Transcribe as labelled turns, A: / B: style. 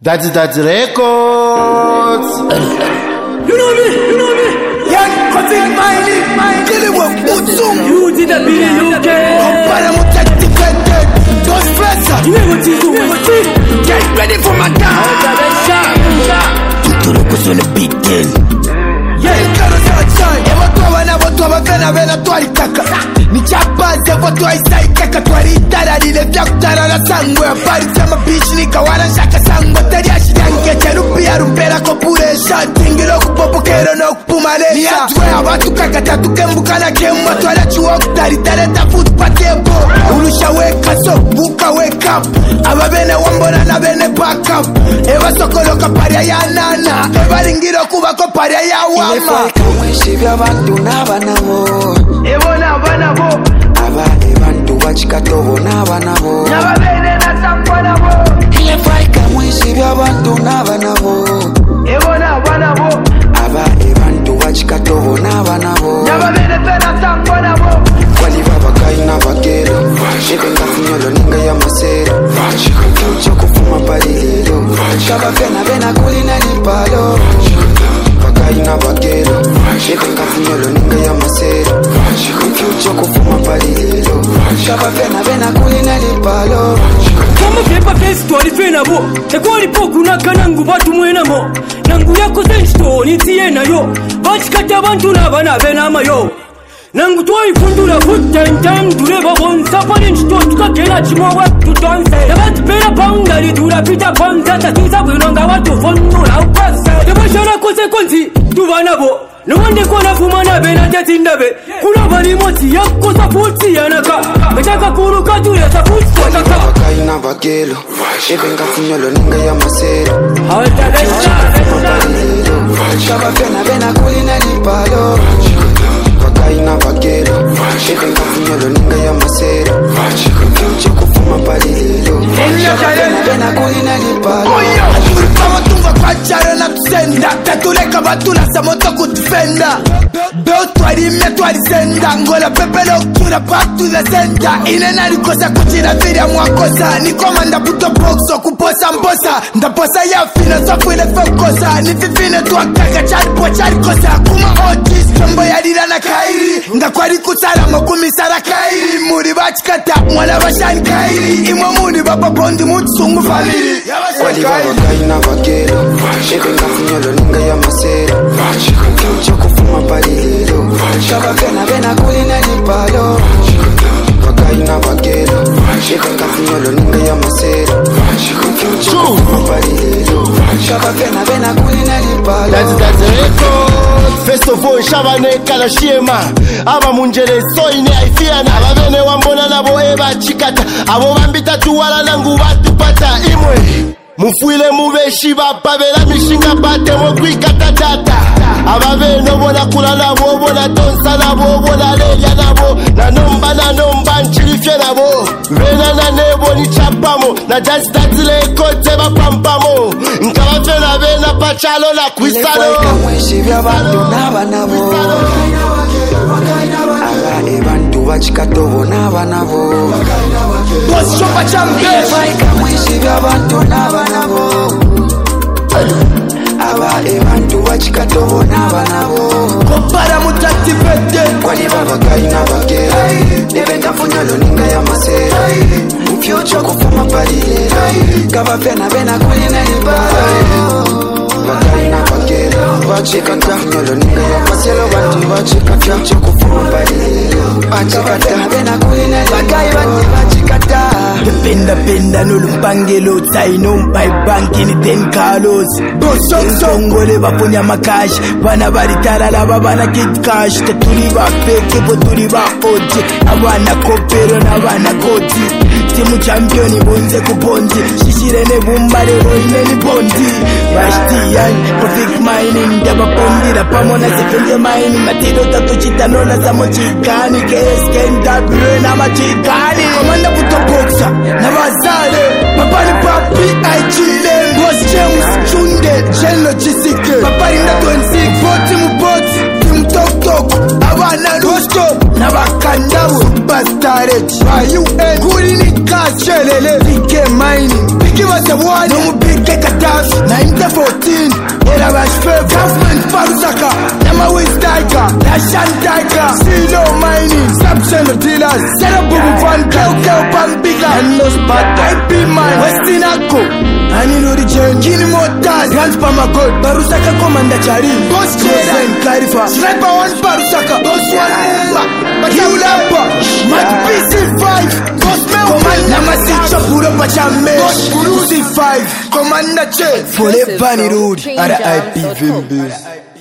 A: That's Records.
B: You know me.
C: Young cutting my killing work.
B: You did not be UK.
C: Those friends are
B: you never see.
C: Get ready for my time. To look on the big deal. Vena twaitaka nichapaze vo twaisaitika twaritara lilevyaktara la sangwe aparisema bishi nikawara shaka sangwe teriashitange cherupia rumpera kopuresha tingilo kupopokero no kupumale niatwe abatu kakatatu mbukana kemwa twala chuo kutaritareta futpatebo urusha weka so buka wake up ababene wambona na bene back up eva sokoloka paria ya nana eva ringiro kubako paria ya wama
D: Shivya bantu nabanabo
C: ebona banabo
D: aba ebantu bachikatobo nabanabo
C: nababene nasambonabo
D: ile faika mwishivya bantu nabanabo
C: ebona banabo
D: aba ebantu bachikatobo nabanabo
C: nababene nasambonabo
D: kwali baba kaina bakelo shebenga funyolo ninga ya masero fucho kufuma palilelo kaba bena kulina lipalo bakaina bakelo shebenga funyolo ninga ya masero fucho kufuma palilelo kaba bena kulina lipalo
B: kama pepa face to alifena bo tekoli poku nakanangu batu mwenamo nangu yako sensto nitiena yo bachikata abantu nabana benama yo nangu twai kundula futentam dureba bonsa palinchto tukakela chimowa tutonse yabati pera paungali durapita konzata tuzabwinonga watu fondula ukase yabashara konsekonsi tubanabo Nwande kona fumana bena jatindabe Kuna bali moti yako safuti yanaka Metaka kuruka jule safuti wataka
D: Wakaina bakelo Shebenga funyolo ninga ya masero
B: Halta lesha
D: Kaba bena kulina lipalo Wakaina bakelo Shebenga funyolo ninga ya masero Fucho kufuma palilelo Kaba bena kulina lipalo
C: Kama tunga kwa charo na tusenda Tatuleka batula sa moto kutufenda Beo twarimia twarisenda Ngola pepelo kura patu the center Inena likosa kuchira viria mwakosa Nikomanda puto boxo kuposa mbosa Ndaposa ya fina sofu ile fokosa Nififine tuwakaka chari po chari kosa Kuma otis kambo ya lila na kairi Ngakwari kusara mokumisara kairi Muri bachikata mwala bashani kairi Imwa muri baba bondi mutsungu family
D: Wali baba kaina bakelo Shebenga funyolo ninga ya masero Fucho kufuma palilelo Kaba bena kulina lipalo Wakaina bakelo Shebenga funyolo ninga ya masero Fucho kufuma palilelo Kaba bena kulina lipalo
A: That's Records. First of all, Shabane Kalashema Aba munjere soine aifiana Ababene wambona nabo eba chikata Abo bambita tuwala nangu watu pata imwe Mufuile mubeshi bapabela mishinga bate mokwikata data Ababeno bona kula nabo bona tonsa nabo bona leya nabo Nanomba nchilifye nabo Vena na nebo ni chapamo Na just tatile kote bapampamo Nkabafena vena pachalo na kwisano
D: Ile mweshi vya bantu nabanabo Aba ebantu bachikatobo nabanabo
C: Boss chopa champion
D: Ile mweshi vya bantu nabanabo Aba ebantu bachikatobo nabanabo
C: Kompara mutati pete
D: Kwali baba kaina bakelo Nebenga funyolo ninga ya masero Mfyocho kufuma palilelo Kaba bena kulina lipalo Wakaina bakelo Wachikata funyolo ninga ya masero Wati wachikata Mfyocho kufuma palilelo Wachikata bena kulina lipalo Wachikata
C: Penda nolumpangelo Taino mpai banki ni 10 Carlos Songole baponya makash Bana baritara laba bana kid cash Teturi ba fake po turi ba oji Abana kopero na bana koti Timu championi bonze kuponzi Shishirene bumbare roine ni bondi Bashti yang Profik mining Daba pondi na pamona sekunde mining Matido tatu chitanona sa mochikani KSKNW na machikani Komanda puto boxa na bazale Papari papi aichile Boss James Chunde Jello Chisike Papari nda 26 Boti muboti Timu tok tok Abana Rusto na bakandawo Superstarage UN Kuri ni kashelele Pike mining Pike wasawani Nomu pike katami Motors, Zerabubu Van Kel Pambiga, and no spot, IP Man, Westinaco, Anino the Jen, Kini Motors, Grand Pamagot, Barusaka Commander Chari, Boss Jason, Clarifa, Sniper 1 Barusaka, Boss 1 Mumba, Kiulapa, Mat PC5, Boss Mel, Commander Masicha Puro Pachame, Boss Puru C5, Commander Che, Fole Pani Road, RIP Vimbus.